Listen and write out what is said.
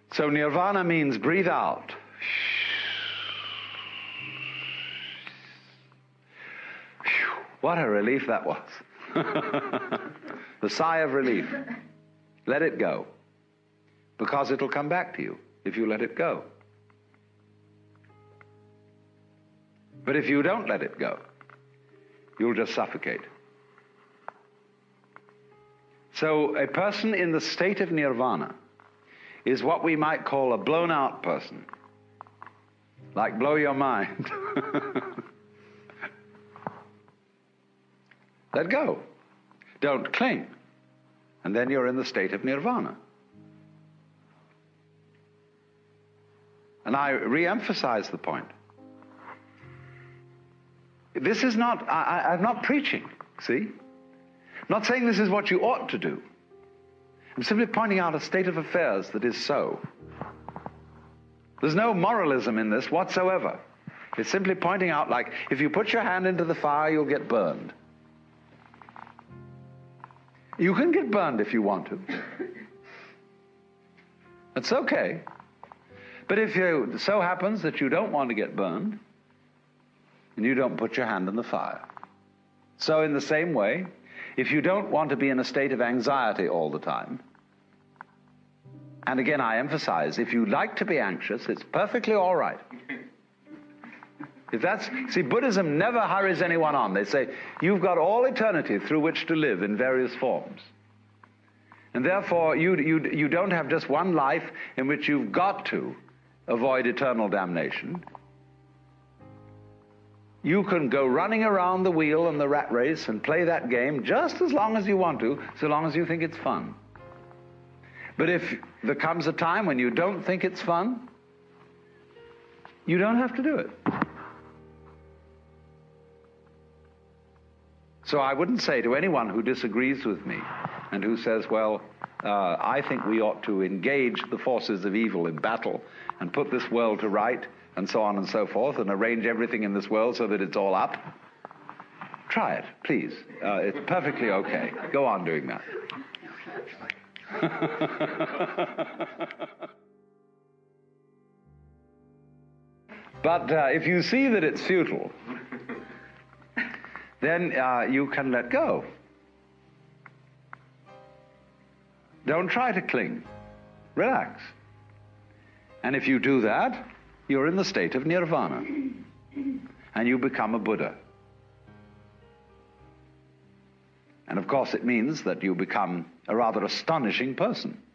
So nirvana means breathe out. What a relief that was. The sigh of relief. Let it go. Because it'll come back to you if you let it go. But if you don't let it go, you'll just suffocate. So a person in the state of nirvana is what we might call a blown out person. Like blow your mind. Let go. Don't cling. And then you're in the state of nirvana. And I re-emphasize the point. This is not, I'm not preaching, see? I'm not saying this is what you ought to do. I'm simply pointing out a state of affairs that is so. There's no moralism in this whatsoever. It's simply pointing out, like, if you put your hand into the fire, you'll get burned. You can get burned if you want to. That's okay. But if it so happens that you don't want to get burned, then you don't put your hand in the fire. So in the same way, if you don't want to be in a state of anxiety all the time, and again I emphasize, if you like to be anxious, it's perfectly all right. If that's, see, Buddhism never hurries anyone on. They say, you've got all eternity through which to live in various forms. And therefore, you don't have just one life in which you've got to avoid eternal damnation. You can go running around the wheel and the rat race and play that game just as long as you want to, so long as you think it's fun. But if there comes a time when you don't think it's fun, you don't have to do it. So I wouldn't say to anyone who disagrees with me and who says, well, I think we ought to engage the forces of evil in battle and put this world to right and so on and so forth and arrange everything in this world so that it's all up. Try it, please. It's perfectly okay. Go on doing that. But if you see that it's futile, then you can let go. Don't try to cling. Relax. And if you do that, you're in the state of nirvana. And you become a Buddha. And of course it means that you become a rather astonishing person.